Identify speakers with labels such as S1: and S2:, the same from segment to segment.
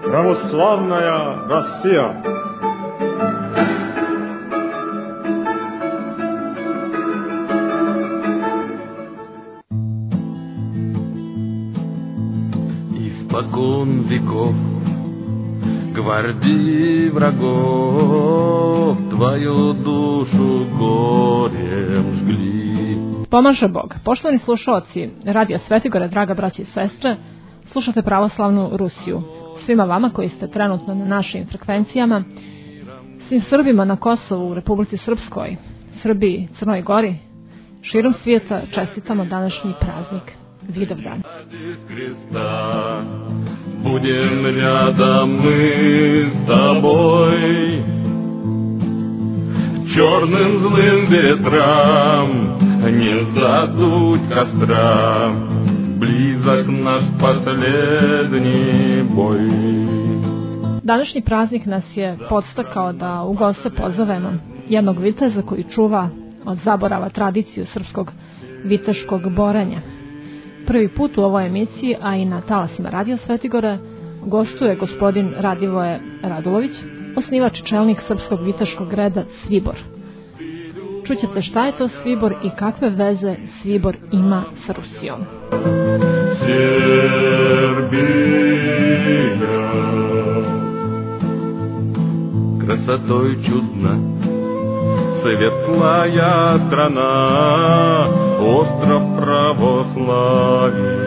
S1: Православная Россия.
S2: Испокон веков гвардии врагов твою душу горем жгли.
S3: Pomaže Bog. Poštovani slušaoci Radio Svetigore, draga braća i sestre, slušate Pravoslavnu Rusiju. Svima vama koji ste trenutno na našim frekvencijama, svim Srbima na Kosovu, u Republici Srpskoj, Srbiji, Crnoj Gori, širom svijeta čestitamo današnji praznik Vidovdan.
S2: Будем рядом мы с тобой, черным злым ветрам не задуть костра, близок наш последний бой.
S3: Današnji praznik nas je podstakao da u goste pozovemo jednog viteza koji čuva od zaborava tradiciju srpskog viteškog borenja. Prvi put u ovoj emisiji, a i na talasima Radio Svetigore, gostuje gospodin Radivoje Radulović, osnivač i čelnik srpskog viteškog reda Svibor. Čućete šta je to Svibor i kakve veze Svibor ima sa Rusijom.
S2: Сербия, красотой чудна, светлая страна, остров православия.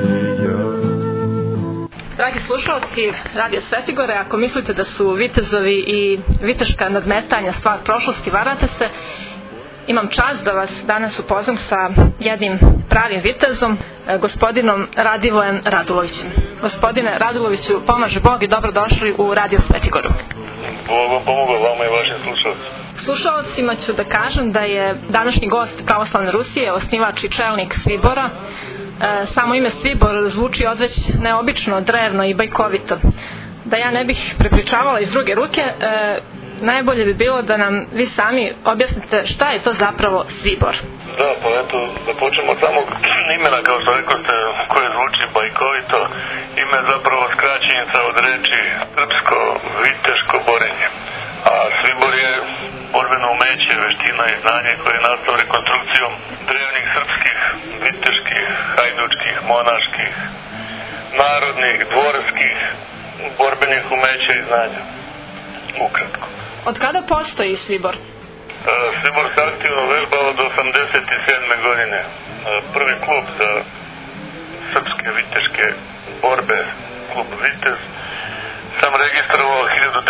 S3: Dragi slušalci Radio Svetigore, ako mislite da su vitezovi i viteška nadmetanja stvar prošlosti, varate se. Imam čast da vas danas upoznam sa jednim pravim vitezom, gospodinom Radivojem Radulovićem. Gospodine Raduloviću, pomaže Bog i dobrodošli u Radio Svetigoru.
S4: Bog vam pomogao, vama i vašim slušalcima.
S3: Slušalcima ću da kažem da je današnji gost Pravoslavne Rusije, osnivač i čelnik Svibora. Samo ime Svibor zvuči odveć neobično, drevno i bajkovito. Da ja ne bih prepričavala iz druge ruke, najbolje bi bilo da nam vi sami objasnite šta je to zapravo Svibor.
S4: Da, pa eto, da počnemo od samog imena, kao što rekao ste, koje zvuči bajkovito. Ime je zapravo skraćenica od reči srpsko viteško borenje. A Svibor je borbeno umeće, veština i znanje koje je nastao rekonstrukcijom drevnih srpskih, viteških, hajdučkih, monaških, narodnih, dvorskih, borbenih umeća i znanja. Ukratko.
S3: Od kada postoji Svibor?
S4: Svibor se aktivno vežbao od 87. godine. Prvi klub za srpske viteške borbe, klub Vitez, sam registrovao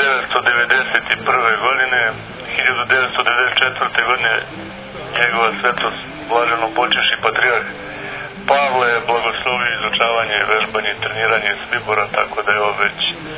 S4: 1991. godine. 1994. godine njegova svetost blaženo počivši patrijarh Pavle blagoslovio izučavanje, vežbanje i treniranje Svibora, tako da je ovo već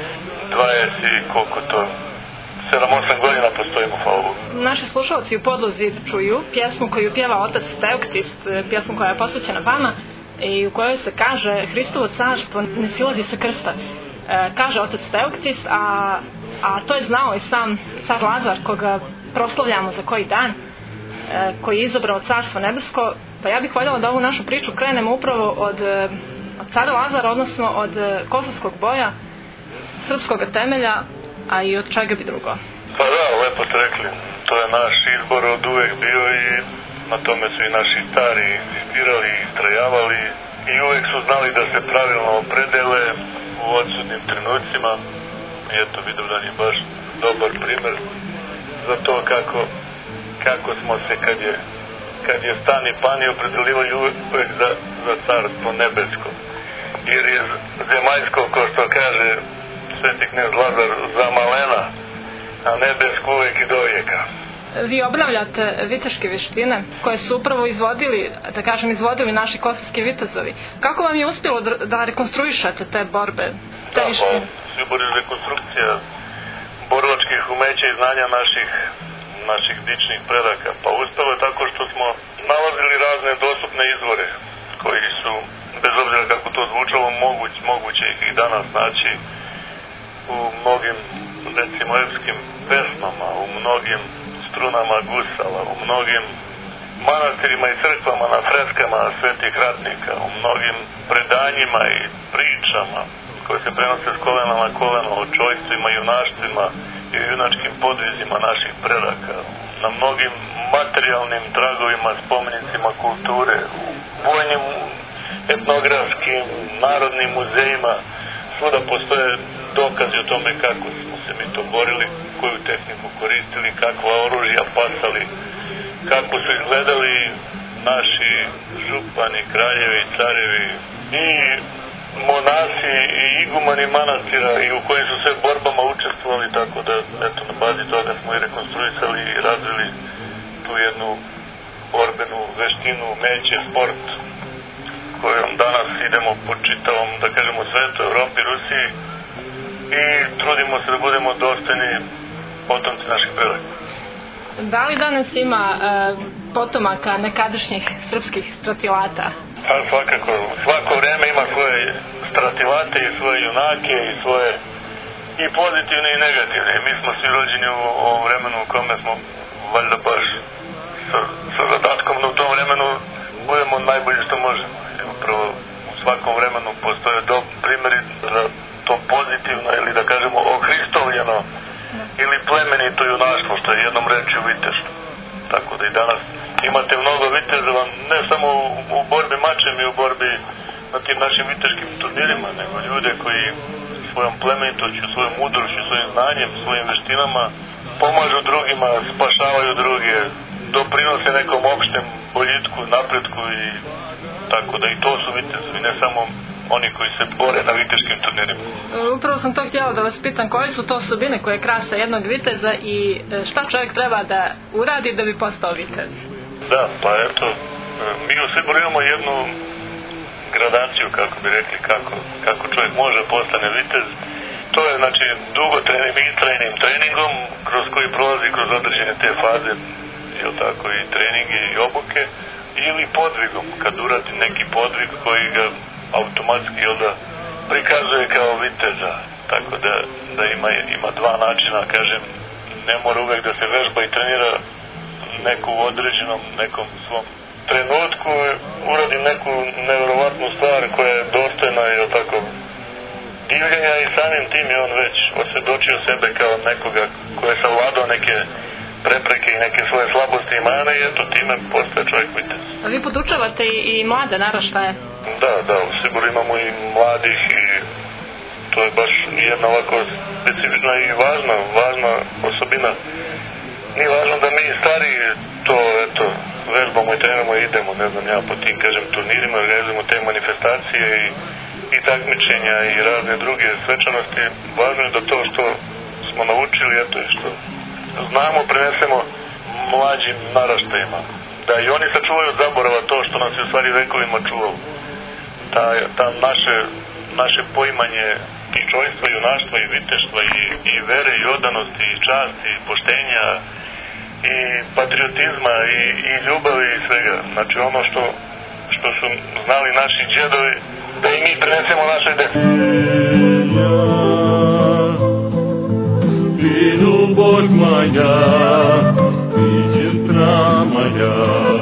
S4: 20 i koliko to 7-8 godina postojimo, hvala Bogu.
S3: Naši slušalci u podlozi čuju pjesmu koju pjeva otac Teoktist, pjesmu koja je posvećena vama i u kojoj se kaže Hristovo carstvo ne silazi sa krsta. Kaže otac Teoktist, a to je znao i sam car Lazar koga proslavljamo za koji dan, koji je izabrao carstvo nebesko. Pa ja bih voljela da ovu našu priču krenemo upravo od cara Lazara, odnosno od kosovskog boja, srpskog temelja, a i od čega bi drugo.
S4: Pa da, lepo ste rekli, to je naš izbor od uvek bio i na tome su i naši stari insistirali i istrajavali i uvek su znali da se pravilno opredele u odsudnim trenucima. I eto, Vidovdan je baš dobar primer za to kako smo se kad je stan i pani opredelivali uvek za carstvo nebesko. Jer je zemaljsko, ko što kaže sveti knez Lazar, za malena, a nebesko uvek i do vijeka.
S3: Vi obnavljate viteške vještine koje su upravo izvodili naši kosovski vitezovi. Kako vam je uspjelo da rekonstruišete te borbe, te vještine?
S4: Svibor je rekonstrukcija borilačkih umeća i znanja naših dičnih predaka. Pa uspjelo je tako što smo nalazili razne dostupne izvore koji su, bez obzira kako to zvučalo, moguće ih i danas naći u mnogim, recimo, epskim pesmama, u mnogim strunama gusala, u mnogim manastirima i crkvama na freskama svetih ratnika, u mnogim predanjima i pričama koje se prenose s kolena na koleno, o čojstvima, junaštvima i junačkim podvizima naših predaka, na mnogim materijalnim tragovima, spomenicima kulture, u vojnim, etnografskim, narodnim muzejima. Svuda postoje dokazi o tome kako smo se mi to borili, koju tehniku koristili, kakva oružja pasali, kako su izgledali naši župani, kraljevi, carevi i monasi i igumani manastira i u kojim su sve borbama učestvovali, tako da eto, na bazi toga smo i rekonstruisali i razvili tu jednu borbenu veštinu, meće, sport kojom danas idemo po čitavom, da kažemo, svetu, Evropi, Rusiji i trudimo se da budemo dostojni potomci naših predaka.
S3: Da li danas ima potomaka nekadašnjih srpskih stratilata?
S4: Pa svakako, svako vreme ima svoje stratilate i svoje junake i svoje i pozitivne i negativne. Mi smo svi rođeni u ovom vremenu u kome smo valjda baš sa zadatkom da u tom vremenu budemo najbolji što možemo. Upravo u svakom vremenu postoje primjeri za to pozitivno ili da kažemo ohristovljeno ili plemenito junaštvo, što je jednom rečju viteštvo. Tako da i danas imate mnogo vitezova, ne samo u borbi mačem i u borbi na tim našim viteškim turnirima, nego ljude koji svojom plemenitošću, svojom mudrošću, svojim znanjem, svojim veštinama pomažu drugima, spašavaju druge, doprinose nekom opštem boljitku, napretku i tako da i to su vitezovi, ne samo oni koji se bore na viteškim turnirima.
S3: Upravo sam to htjela da vas pitam, koje su to osobine koje krase jednog viteza i šta čovjek treba da uradi da bi postao vitez?
S4: Da, pa eto, mi u Siboru imamo jednu gradaciju, kako bi rekli, kako čovjek može postane vitez. To je, znači, dugotrajnim i trajnim treningom, kroz koji prolazi kroz određene te faze, jel tako, i treningi i obuke, ili podvigom, kad uradi neki podvig koji ga automatski, jel da, prikazuje kao viteza. Tako da ima dva načina, kažem, ne mora uvek da se vežba i trenira neku u određenom, nekom svom trenutku, uradi neku nevjerovatnu stvar koja je dostojna, jel tako, divljenja i samim tim je on već osvjedočio sebe kao nekoga ko je savladao neke prepreke i neke svoje slabosti i mane i eto time postaje čovjek vitez.
S3: A vi podučavate i mlade naraštaje?
S4: Da, sigurno imamo i mladih i to je baš jedna ovako specifična i važna osobina. Nije važno da mi stariji to, eto, vežbamo i treniramo i idemo, ne znam ja, po tim, kažem, turnirima, organizujemo te manifestacije i takmičenja i razne druge svečanosti. Važno je da to što smo naučili, eto, i što znamo, prenesemo mlađim naraštajima. Da i oni sačuvaju od zaborava to što nas je u stvari vekovima čuvalo. Ta naše poimanje i čojstva, i junaštva, i viteštva, i vere, i odanosti, i časti, i poštenja, i patriotizma, i ljubavi i svega. Znači ono što su znali naši džedovi, da i mi prenesemo našoj deci.
S2: Ты, любовь моя, ты сестра моя,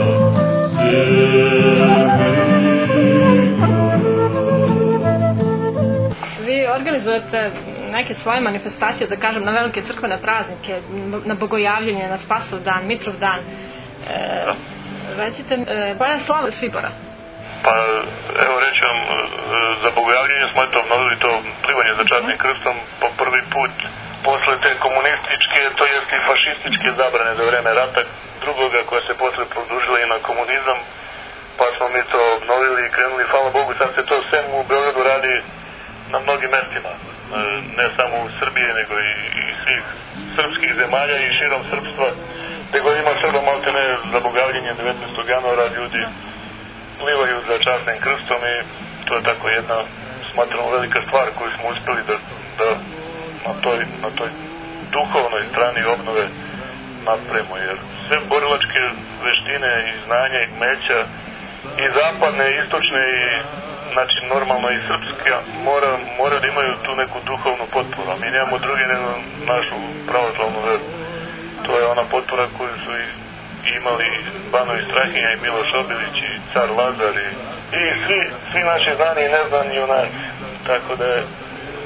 S3: Vi organizujete neke svoje manifestacije, da kažem, na velike crkvene praznike, na Bogojavljenje, na Spasov dan, Mitrov dan. Recite, koja je slava Sibora?
S4: Pa, evo reći vam, za Bogojavljenje smo eto obnovili to plivanje za časnim krstom po prvi put posle te komunističke, to jest i fašističke zabrane za vreme rata drugoga koja se posle produžila i na komunizam, pa smo mi to obnovili i krenuli, hvala Bogu, sad se to sem u Beogradu radi na mnogim mestima, ne samo u Srbiji, nego i svih srpskih zemalja i širom srpstva, gde god ima Srba, malte ne, za Bogavljenje 19. januara ljudi plivaju za časnim krstom i to je tako jedna, smatramo, velika stvar koju smo uspeli da na toj duhovnoj strani obnove napravimo, jer sve borilačke veštine i znanja i meća i zapadne, i istočne i znači normalno i srpska mora da imaju tu neku duhovnu potporu, a mi nemamo drugi nego našu pravoslavnu veru. To je ona potpora koju su imali Banovi Strahinja i Miloš Obilić i car Lazar i svi naši znani i neznani junaci. Tako da je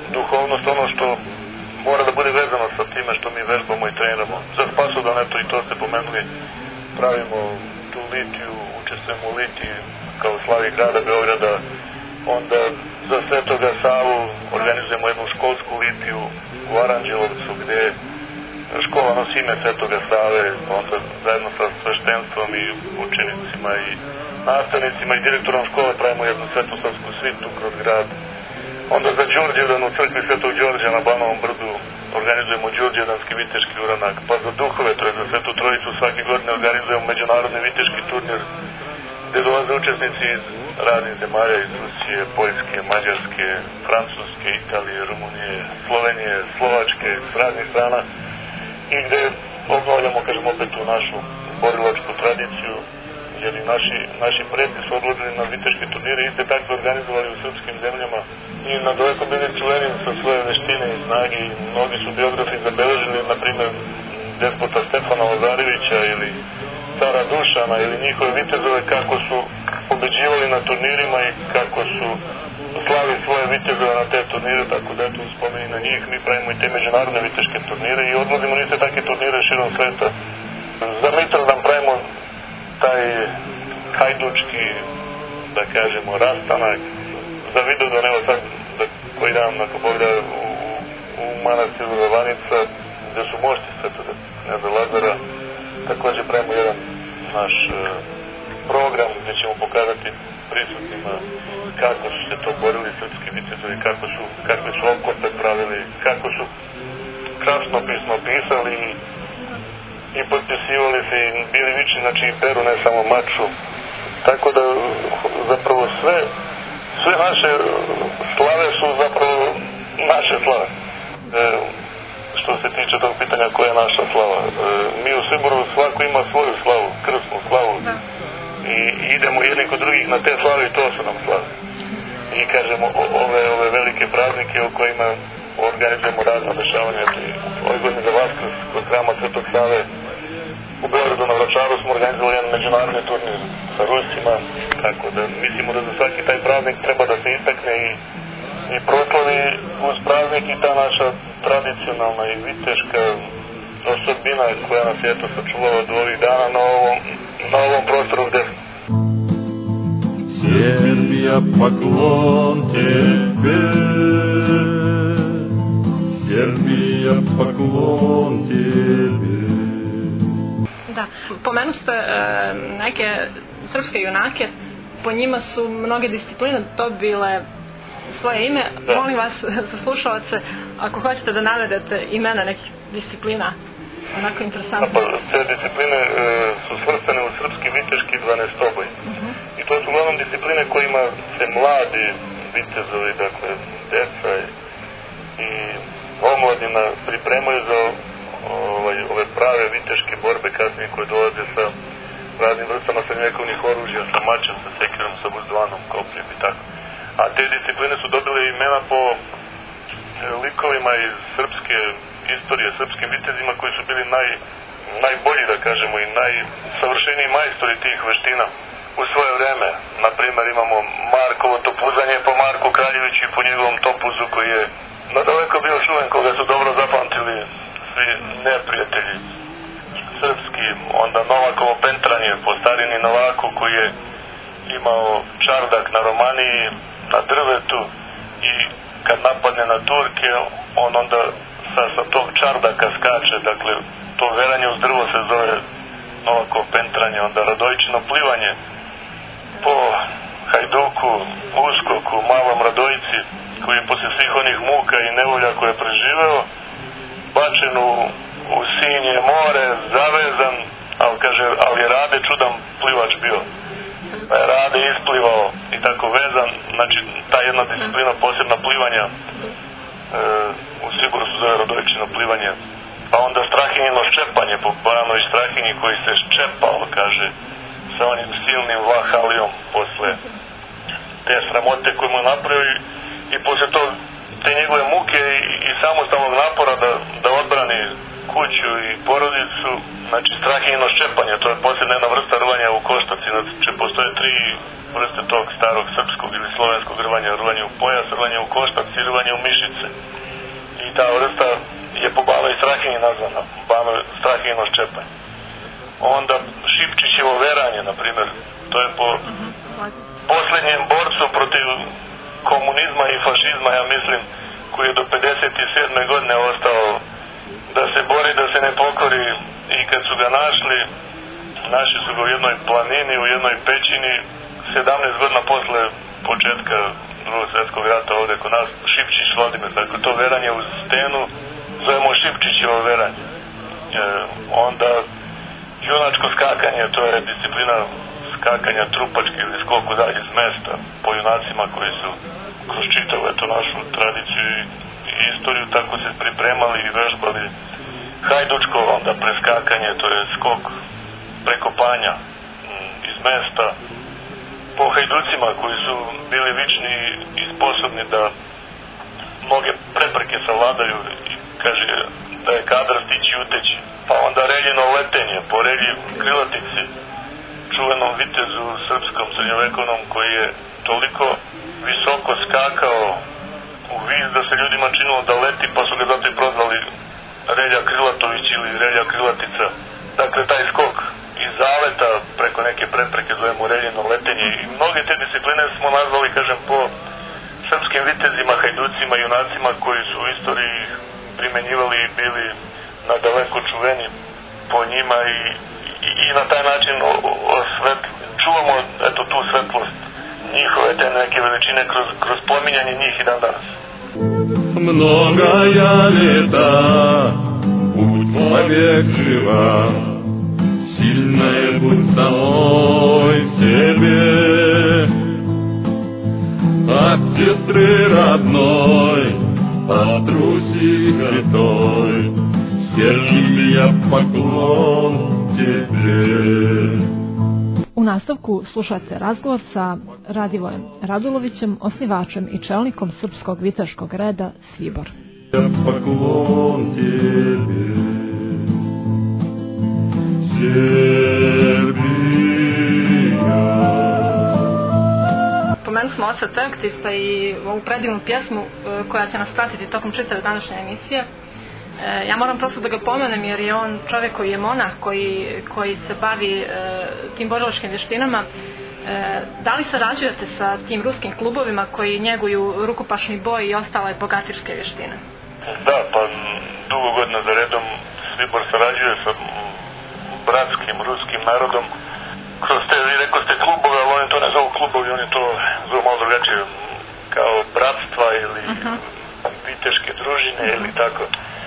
S4: duhovnost ono što mora da bude vezano sa time što mi vežbamo i treniramo. Za Spasodan, eto i to ste pomenuli, pravimo tu litiju, učestvujemo u litiji kao slavi grada Beograda, onda za Svetoga Savu organizujemo jednu školsku litiju u Aranđelovcu gde škola nosi ime Svetoga Save, onda zajedno sa sveštenstvom i učenicima i nastavnicima i direktorom škole pravimo jednu svetosavsku svitu kroz grad. Onda za Đurđevdan u crkvi Svetog Đorđa na Banovom brdu organizujemo Đurđevdanski viteški uranak, pa za duhove, to je za Svetu Trojicu, svake godine organizujemo međunarodni viteški turnir gde dolaze učesnici iz raznih zemalja, iz Rusije, Poljske, Mađarske, Francuske, Italije, Rumunije, Slovenije, Slovačke, s raznih strana i gde obnovljamo, kažemo, opet tu našu borilačku tradiciju, jer i naši preci su odložili na viteške turnire i iste takve organizovali u srpskim zemljama i na daleko bili čuveni sa svoje veštine i snage i mnogi su biografi zabeležili, na primjer, despota Stefana Lazarevića ili cara Dušana ili njihove vitezove kako su pobeđivali na turnirima i kako su slavi svoje vitezove na te turnire, tako da eto spomeni na njih, mi pravimo i te međunarodne viteške turnire i odvozimo niste takve turnire širom sveta. Za Mitrovdan pravimo taj hajdučki, da kažemo, rastanak. Za Vidovdan, evo sad, koji dan nakon Boga u manastiru Ravanica, gde su mošti Svetog Kneza Lazara, takođe pravimo jedan naš program gde ćemo pokazati prisutnima kako su se to borili srpski vitezovi, kakve su okope pravili, kako su krasnopisno pisali i potpisivali se i bili vični na čiji peru, ne samo maču. Tako da zapravo sve naše slave su zapravo naše slave. Što se tiče tog pitanja koja je naša slava. Mi u Siboru svako ima svoju slavu, krsnu slavu i idemo jedni kod drugih na te slave i to su nam slave. I kažemo ove velike praznike o kojima organizujemo razna dešavanja. Ove godine za Vaskrs kod hrama Svetog Save u Beogradu na Vračaru smo organizovali jedan međunarodni turnir sa Rusima, tako da mislimo da za svaki taj praznik treba da se istakne i proslavi uz praznik i ta naša tradicionalna i viteška osobina koja nas je eto sačuvala do ovih dana na ovom prostoru gde smo.
S2: Serbija, poklon tebe, Serbija, poklon tebe.
S3: Da, pomenu ste neke srpske junake, po njima su mnoge discipline dobile svoje ime.
S4: Da.
S3: Molim vas, za slušalce, ako hoćete da navedete imena nekih disciplina, onako interesantno.
S4: Pa, te discipline su svrstane u srpski viteški 12-oboj. I to su uglavnom discipline kojima se mladi vitezovi, dakle, deca i omladina pripremaju za ove prave viteške borbe kasnije koje dolaze sa raznim vrstama srednjevekovnih oružja, sa mačem, sa sekirom, sa buzdvanom, kopljem i tako. A te discipline su dobile imena po likovima iz srpske istorije, srpskim vitezima koji su bili najbolji, da kažemo, i najsavršeniji majstori tih veština u svoje vreme. Naprimer, imamo Markovo topuzanje po Marku Kraljeviću i po njegovom topuzu koji je nadaleko bio čuven, koga su dobro zapamtili svi neprijatelji srpski. Onda Novakovo pentranje po starini Novaku koji je imao čardak na Romaniji, na drvetu i kad napadne na Turke, on onda sa tog čardaka skače, dakle to veranje uz drvo se zove Novakovo pentranje. Onda Radojčino plivanje po Hajduku, Uskoku, Malom Radojici koji je posle svih onih muka i nevolja koje je preživeo bačen u Sinje more, zavezan, ali je Rade čudan plivač bio. Pa je Rade isplivao i tako vezan, znači ta jedna disciplina posebna plivanja u Siboru se zove Radojčino plivanje. Pa onda Strahinjino ščepanje po Baranoj Strahinji koji se ščepao, kaže, sa onim silnim vahalijom posle te sramote koje mu je napravio i posle te njegove muke i samostalnog napora da odbrani kuću i porodicu, znači Strahinjino ščepanje, to je posebna jedna vrsta rvanja u koštac, znači postoje 3 vrste tog starog srpskog ili slovenskog rvanja, rvanje u pojas, rvanje u koštac i rvanje u mišice. I ta vrsta je po Banoj Strahinji nazvana, Banoj Strahinjino ščepanje. Onda Šipčićevo veranje, na primjer, to je po posljednjem borcu protiv komunizma i fašizma, ja mislim, koji je do 57. godine ostao da se bori, da se ne pokori, i kad su ga našli su ga u jednoj planini, u jednoj pećini, 17 godina posle početka Drugog svjetskog rata ovde kod nas, Šipčić Vladimir, tako to veranje uz stenu zovemo Šipčićevo veranje. Onda junačko skakanje, to je disciplina skakanja trupački ili skoku dalje iz mesta po junacima koji su kroz čitavu eto našu tradiciju i istoriju tako se pripremali i vežbali. Hajdučko, onda preskakanje, to je skok preko panja iz mesta po hajducima koji su bili vični i sposobni da mnoge prepreke savladaju i kaže da je kadar stići i uteći. Pa onda reljino letenje po relji Krilatici, čuvenom vitezu srpskom srednjovekovnom koji je toliko visoko skakao u vis da se ljudima činilo da leti, pa su ga zato i prozvali Relja Krilatović ili Relja Krilatica. Dakle, taj skok iz zaleta preko neke prepreke zovemo reljino letenje i mnoge te discipline smo nazvali, kažem, po srpskim vitezima, hajducima, junacima koji su u istoriji primenjivali i bili nadaleko čuveni po njima i na taj način čuvamo eto tu svetlost njihove te neke veličine kroz pominjanje njih i dan danas.
S2: Многая лета путь человек жива, сильная будь самой в себе, от сестры родной, от Руси святой, сердцем я поклон тебе.
S3: U nastavku slušate razgovor sa Radivojem Radulovićem, osnivačem i čelnikom srpskog viteškog reda Svibor.
S2: Поклон тебе, Srbija.
S3: Pomenuli smo oca Teoktista i ovu predivnu pjesmu koja će nas pratiti tokom čitave današnje emisije. Ja moram prosto da ga pomenem jer je on čovjek koji je monah, koji se bavi tim borilačkim vještinama. Da li sarađujete sa tim ruskim klubovima koji njeguju rukopašni boj i ostale bogatirske vještine?
S4: Da, pa dugo godina za redom Svibor sarađuje sa bratskim ruskim narodom kroz te, vi rekao ste klubove, ali oni to ne zovu klubovi, oni to zovu malo drugačije, kao bratstva ili viteške družine ili tako.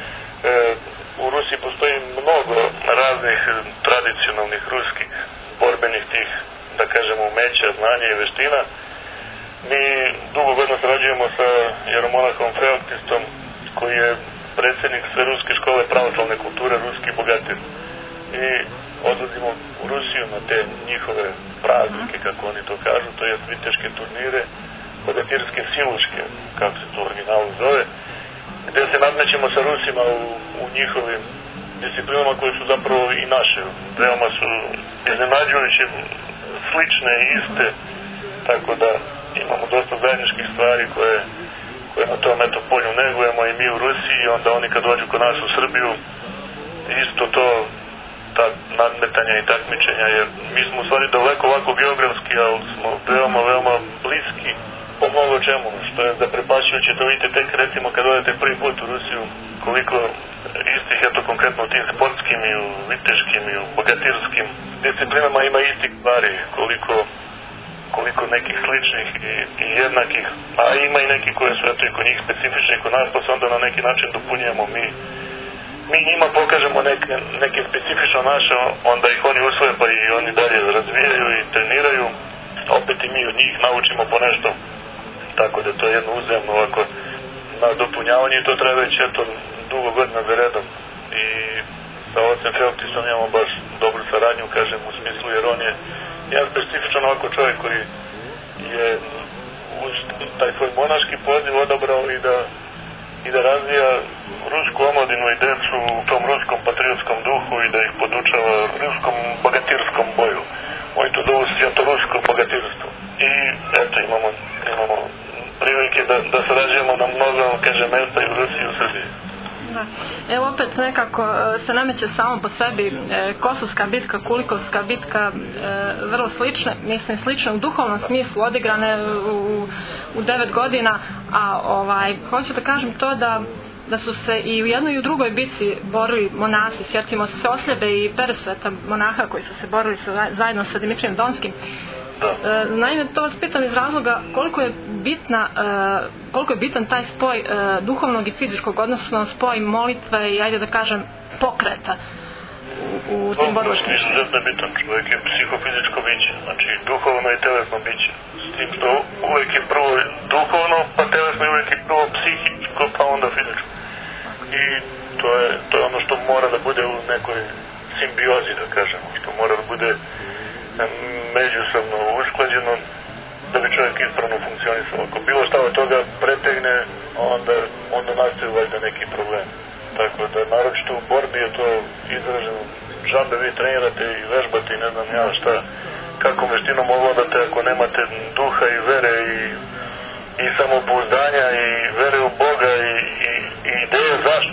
S4: U Rusiji postoji mnogo raznih tradicionalnih ruskih borbenih tih, da kažemo, umeća, znanja i veština. Mi dugo godina sarađujemo sa jeromonahom Feoktistom, koji je predsjednik sve ruske škole pravoslavne kulture, ruski bogatir. I odlazimo u Rusiju na te njihove praznike, kako oni to kažu, to je viteške turnire, bogatirske siluške, kako se to u originalu zove, gdje se nadmećemo sa Rusima u njihovim disciplinama koje su zapravo i naše. Veoma su iznenađujuće, slične i iste, tako da imamo dosta zajedničkih stvari koje na tom eto polju negujemo i mi u Rusiji, i onda oni kad dođu kod nas u Srbiju, isto to, ta nadmetanja i takmičenja, jer mi smo u stvari daleko ovako geografski, ali smo veoma bliski po mnogo čemu, što je zaprepašćujuće, to vidite tek recimo kad odete prvi put u Rusiju, koliko istih, eto konkretno u tim sportskim i u viteškim i u bogatirskim disciplinama ima istih stvari, koliko nekih sličnih i jednakih, a ima i neki koje su eto i kod njih specifični kod nas, pa se onda na neki način dopunjujemo mi njima pokažemo neke specifično naše, onda ih oni usvoje pa i oni dalje razvijaju i treniraju, opet i mi od njih naučimo po nešto, tako da to je jedno uzajamno ovako na dopunjavanje i to treba već eto dugo godina za redom. I sa ocem Feoktistom imamo baš dobru saradnju, kažem, u smislu jer on je jedan specifičan ovako čovjek koji je uz taj svoj monaški poziv odabrao i da razvija rusku omladinu i decu u tom ruskom patriotskom duhu i da ih podučava ruskom bogatirskom boju. Oni to zovu svjetorusko bogatirstvo. i eto imamo prilike da sarađujemo na mnogo, mesta i u Rusiji i u Srbiji.
S3: Da. Evo opet nekako se nameće samo po sebi Kosovska bitka, Kulikovska bitka, vrlo slične, mislim slične u duhovnom smislu, odigrane u 9 godina, a hoću da kažem to da su se i u jednoj i u drugoj bitci borili monasi. Sjetimo se Osljebe i Peresveta, monaha koji su se borili zajedno sa Dimitrijem Donskim. Naime, to vas pitam iz razloga koliko je bitan taj spoj duhovnog i fizičkog, odnosno spoj molitve i, ajde da kažem, pokreta u tim borbačkim.
S4: Izuzetno je bitan. Čovjek je psihofizičko biće, znači duhovno i telesno biće. S tim što uvijek je prvo duhovno, pa telesno je uvijek je prvo psihičko, pa onda fizičko. I to je ono što mora da bude u nekoj simbiozi, da kažemo, što mora da bude međusobno usklađeno da bi čovjek ispravno funkcionisao. Ako bilo šta od toga pretegne, onda nastaju valjda neki problem. Tako da naročito u borbi je to izraženo. Žabe vi trenirate i vežbate i ne znam ja šta, kakvom veštinom ovladate ako nemate duha i vere i samopouzdanja i vere u Boga i ideje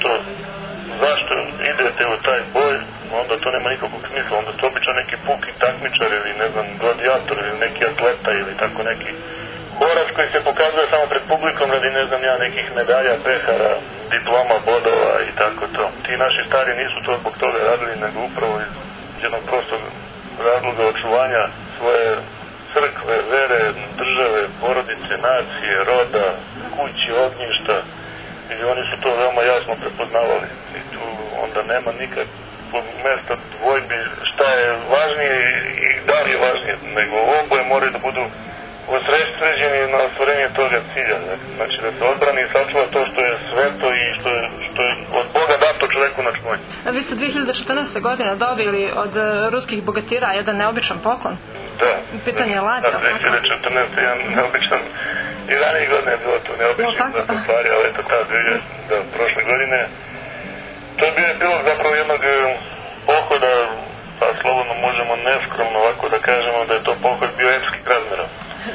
S4: zašto idete u taj boj, onda to nema nikakvog smisla, onda to obično neki puki takmičar ili ne znam gladijator ili neki atleta ili tako neki borac koji se pokazuje samo pred publikom radi ne znam ja nekih medalja, pehara, diploma, bodova i tako to. Ti naši stari nisu to zbog toga radili, nego upravo iz jednog prostog razloga očuvanja svoje crkve, vere, države, porodice, nacije, roda, kući, ognjišta. I oni su to veoma jasno prepoznavali. I tu onda nema nikakvog mesta dvojbi šta je važnije i da li je važnije, nego oboje moraju da budu osređeni na ostvarenje toga cilja. Znači da se odbrani i sačuva to što je sveto i što je od Boga dato čoveku na čuvanje.
S3: Vi ste 2014. godine dobili od ruskih bogatira jedan neobičan poklon.
S4: Da.
S3: Pitanje lađa.
S4: Da, 2014. jedan neobičan. I ranije godine je bilo to neobično da se stvari, ali eto prošle godine. To je bio epilog zapravo jednog pohoda, pa slobodno možemo neskromno ovako da kažemo da je to pohod bio epskih razmjera,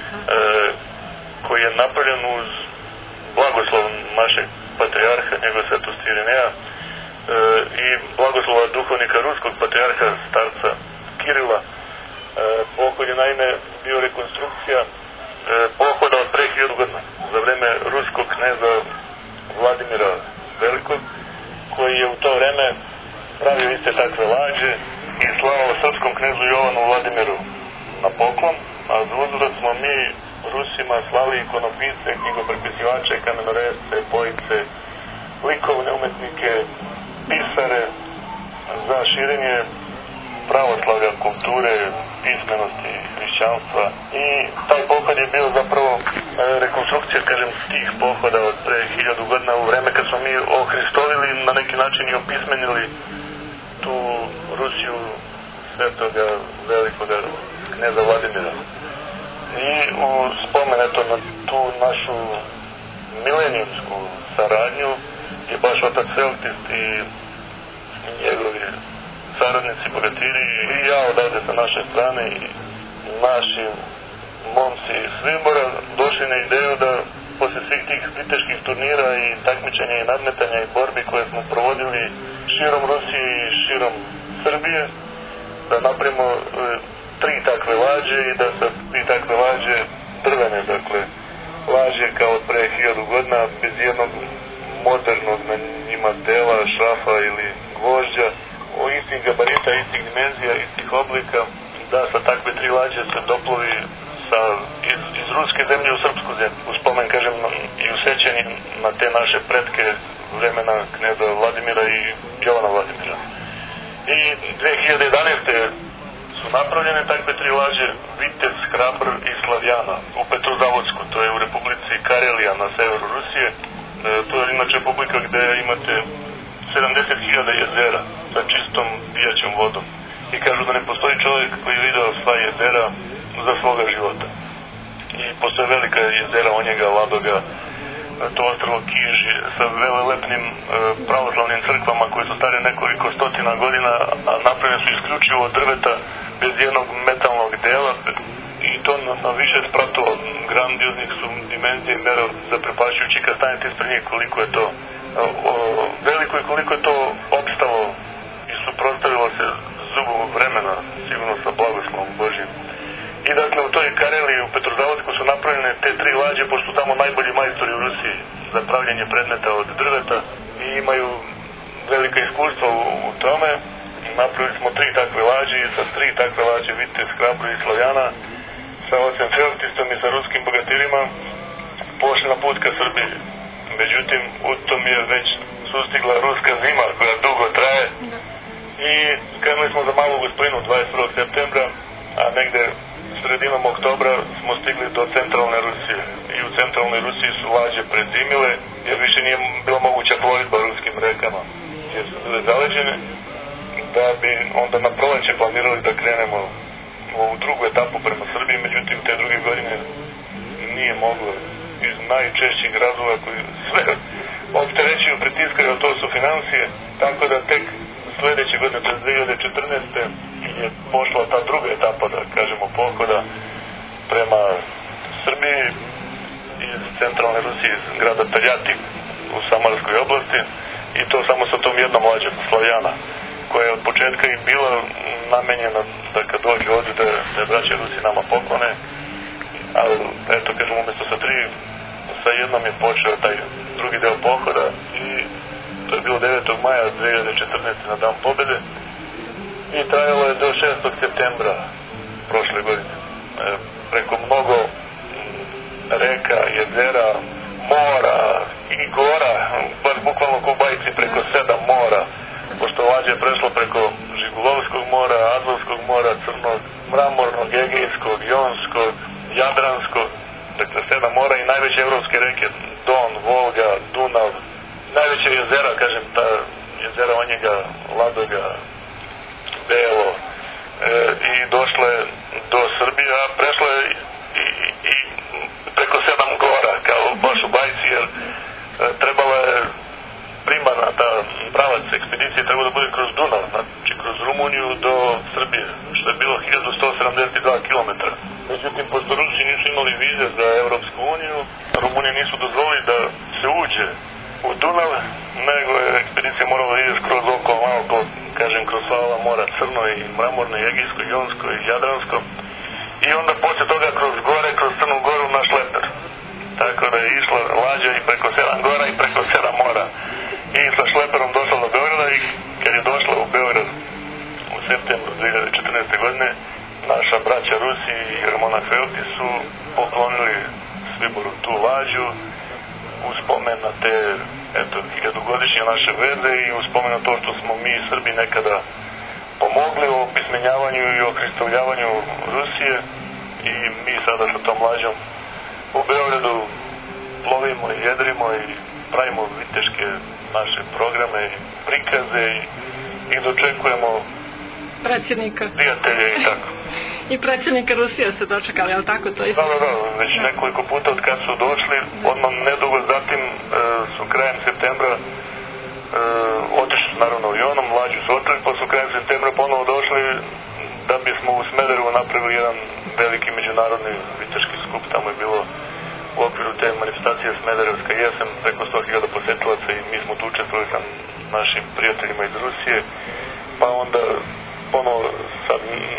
S4: koji je napravljen uz blagoslov našeg patrijarha, njegov svetosti Irineja, i blagoslova duhovnika ruskog patrijarha, starca Kirila. Pohod je naime bio rekonstrukcija pohoda od pre 1000 godina za vreme ruskog kneza Vladimira Velikog, koji je u to vreme pravio iste takve lađe i slao srpskom knezu Jovanu Vladimiru na poklon, a za uzvrat smo mi Rusima slali ikonopisce, knjigoprekvisivače, kamenoresce, bojice, likovne umetnike, pisare za širenje pravoslavlja, kulture, pismenosti, hrišćanstva. I taj pohod je bio zapravo rekonstrukcija, kažem, tih pohoda od pre 1000 godina u vreme kad smo mi ohristovili, na neki način i opismenili tu Rusiju svetoga velikoga kneza Vladimira. I u spomen na tu našu milenijumsku saradnju je baš otac Feltist i njegovi saradnici, bogatiri i ja odavde sa naše strane i naši momci iz Svibora došli na ideju da posle svih tih viteških turnira i takmičenja i nadmetanja i borbi koje smo provodili širom Rusije i širom Srbije, da napravimo 3 takve lađe i da sa 3 takve lađe drvene, dakle lađe kao pre 1000 godina bez jednog modernog na njima dela, šrafa ili gvožđa, o istih gabarita, istih dimenzija, istih oblika, da sa takve 3 lađe se doplovi iz ruske zemlje u srpsku zemlju. U spomen, kažem, i u sećanju na te naše pretke vremena kneza Vladimira i Jovana Vladimira. I 2011. su napravljene takve 3 lađe, Vitez, Hrabr i Slavjana u Petrozavodsku, to je u Republici Karelija na severu Rusije. To je inače republika gde imate 70.000 jezera sa čistom pijaćom vodom. I kažu da ne postoji čovjek koji je video sva jezera za svoga života. I postoje velika jezera Onjega, Ladoga, to ostrvo Kiži sa velelepnim pravoslavnim crkvama koje su stare nekoliko stotina godina, a napravljene su isključivo od drveta bez jednog metalnog dela. I to to na više spratova, grandioznih su dimenzije i mera zaprepašćujući kad stanete ispred njih koliko je to veliko i koliko je to opstalo i suprotstavilo se zubom vremena, sigurno sa blagoslovom Božjim. I dakle u toj Kareliji u Petrozavodsku su napravljene te 3 lađe, pošto su tamo najbolji majstori u Rusiji za pravljenje predmeta od drveta i imaju velika iskustva u tome. Napravili smo 3 takve lađe i sa 3 takve lađe Vitez, Hrabro i Slavljana sa ocem Feoktistom i sa ruskim bogatirima pošli na put ka Srbiji. Međutim, u tom je već sustigla ruska zima koja dugo traje i krenuli smo za Malu Gospojinu 21. septembra, a negde sredinom oktobra smo stigli do centralne Rusije i u centralnoj Rusiji su lađe predzimile jer više nije bila moguća plovidba ruskim rekama jer su bile zaleđene, da bi onda na proleće planirali da krenemo u ovu drugu etapu prema Srbiji, međutim te druge godine nije moglo iz najčešćih razloga koji sve opterećuju, pritiskaju, a to su financije, tako da tek sledeće godine, to je 2014. je pošla ta druga etapa, da kažemo, pohoda prema Srbiji iz centralne Rusije, iz grada Taljati u Samarskoj oblasti i to samo sa tom jednom lađom Slavljana, koja je od početka i bila namenjena da kad dođe ovdje da braća Rusi nama poklone, ali eto kažem umjesto sa 3 sa jednom je počeo taj drugi deo pohoda i to je bilo 9. maja 2014. na dan pobjede i trajalo je do 6. septembra prošle godine. Preko mnogo reka, jezera, mora i gora, baš bukvalno ko bajci preko 7 mora, pošto lađe je prešlo preko Žigulovskog mora, Azovskog mora, Crnog, Mramornog, Egejskog, Jonskog, Jadranskog, dakle 7 mora i najveće evropske reke, Don, Volga, Dunav, najveće jezera, kažem, ta jezera Onjega, Ladoga, Belo, i došle do Srbije, a prešlo je i preko 7 gora, kao baš u bajci, jer trebala je primarna ta pravac ekspedicije treba da bude kroz Dunav, znači kroz Rumuniju do Srbije, što je bilo 1172 km. Međutim, pošto Rusi nisu imali vize za Evropsku uniju, Rumuni nisu dozvolili da se uđe u Dunav, nego je ekspedicija morala da ide skroz oko, malo kažem, kroz sva ova mora, Crno i Mramorno, i Egijsko, i Jonsko i Jadransko, i onda posle toga kroz gore, kroz Crnu Goru na šleper. Tako da je išla lađa i preko 7 gora i preko 7 mora. I sa šleperom došla do Beograda i kad je došla u Beograd u septembru 2014. godine, naša braća Rusi i Monah Feoktis su poklonili Sviboru tu lađu u spomen na te, eto, 1000-godišnje naše veze i u spomen na to što smo mi Srbi nekada pomogli u opismenjavanju i okristoljavanju Rusije i mi sada sa tom lađom u Beogradu plovimo i jedrimo i pravimo viteške naše programe i prikaze i dočekujemo
S3: predsjednika,
S4: prijatelje i tako.
S3: I predsjednika Rusije se dočekali, ali tako to isto?
S4: Da, već nekoliko puta od kad su došli, odmah nedugo zatim su krajem septembra otišli su naravno avionom, lađu su oteli, pa su krajem septembra ponovo došli da bismo u Smederevu napravili jedan veliki međunarodni viteški skup. Tamo je bilo u okviru te manifestacije Smederevska jesen preko 100.000 posetilaca i mi smo tu učestvovali sa našim prijateljima iz Rusije, pa onda ponovo sad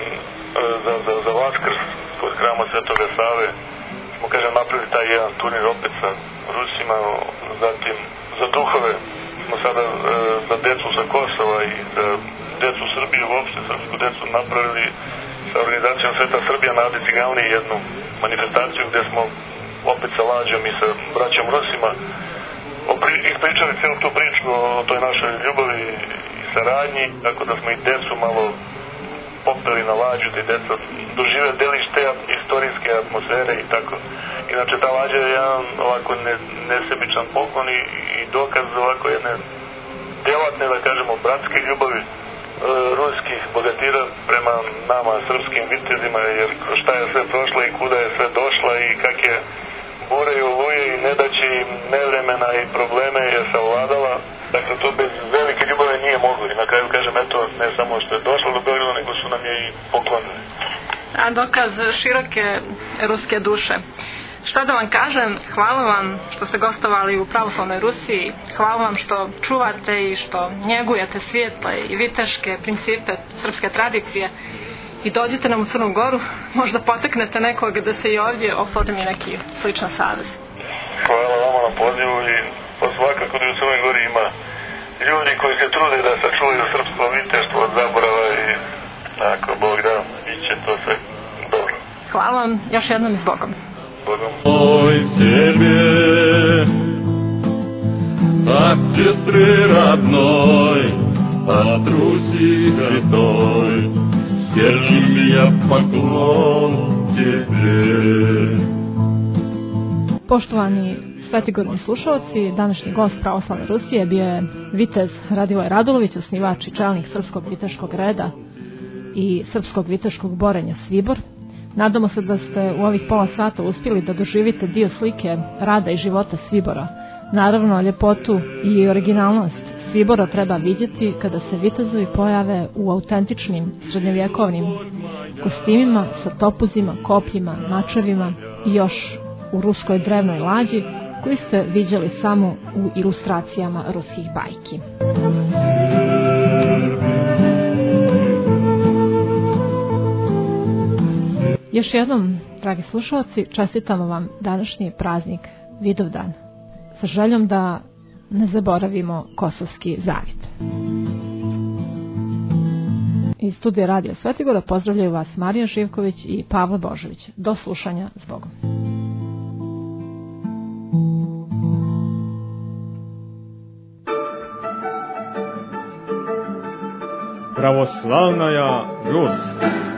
S4: za Vaskrs kod hrama Svetoga Save smo, kažem, napravili taj jedan turnir opet sa Rusima, zatim za duhove smo sada za decu sa Kosova i za decu Srbije, uopšte srpsku decu, napravili sa organizacijom Sveta Srbija na Adi Cigalni jednu manifestaciju gde smo opet sa lađom i sa braćom Rusima ispričali cijelu tu priču o toj našoj ljubavi i saradnji, tako da smo i decu malo popeli na lađu, da i deca dožive delić te istorijske atmosfere i tako. Inače, ta lađa je jedan ovako nesebičan poklon i dokaz ovako jedne delatne, da kažemo, bratske ljubavi ruskih bogatira prema nama, srpskim vitezima, jer šta je sve prošla i kuda je sve došla i kak je bure i oluje i nedaći i nevremena i probleme je savladala. Dakle, to bez velike ljubave nije moglo i na kraju, kažem, eto, ne samo što je došlo do Beograda, nego su nam je i poklonili.
S3: A dokaz široke ruske duše. Šta da vam kažem, hvala vam što ste gostovali u pravoslavnoj Rusiji, hvala vam što čuvate i što njegujete svijetle i viteške principe srpske tradicije i dođete nam u Crnu Goru, možda poteknete nekoga da se i ovdje oformi neki sličan savez.
S4: Hvala vama na pozivu i svakako da u Crnoj Gori ima ljudi koji se trude da sačuvaju srpsko viteštvo od zaborava i ako Bog da, bit će to sve dobro.
S3: Hvala vam još jednom i s Bogom.
S2: Ой, в себе, от сестры родной, от Руси святой, сердцем я поклон тебе.
S1: Poštovani svetigorni slušalci, današnji gost pravoslavne Rusije bio je vitez Radivoj Radulović, osnivač i čelnik Srpskog viteškog reda i Srpskog viteškog borenja Svibor. Nadamo se da ste u ovih pola sata uspjeli da doživite dio slike rada i života Svibora. Naravno, ljepotu i originalnost Svibora treba vidjeti kada se vitezovi pojave u autentičnim srednjovjekovnim kostimima sa topuzima, kopljima, mačevima i još u ruskoj drevnoj lađi koju ste viđali samo u ilustracijama ruskih bajki. Još jednom, dragi slušalci, čestitamo vam današnji praznik Vidovdan sa željom da ne zaboravimo Kosovski zavjet. Iz studija Radija Svetigora pozdravljaju vas Marija Živković i Pavle Božović. Do slušanja, s Bogom.
S5: Православная Русь.